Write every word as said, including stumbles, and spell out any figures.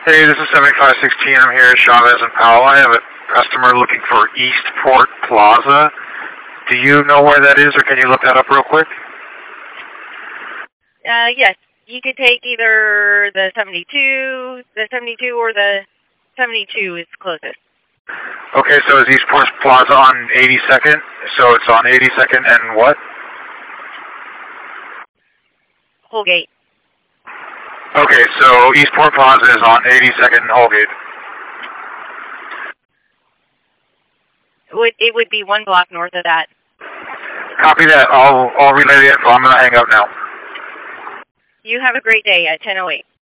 Hey, this is seventy-five sixteen. I'm here at Chavez and Powell. I have a customer looking for Eastport Plaza. Do you know where that is, or can you look that up real quick? Uh, yes. You could take either the seventy-two, the seventy-two, or the seventy-two is closest. Okay, so is Eastport Plaza on eighty-second? So it's on eighty-second and what? Holgate. Okay, so Eastport Plaza is on eighty-second and Holgate. It would, it would be one block north of that. Copy that. I'll, I'll relay the info. I'm going to hang up now. You have a great day at ten oh eight.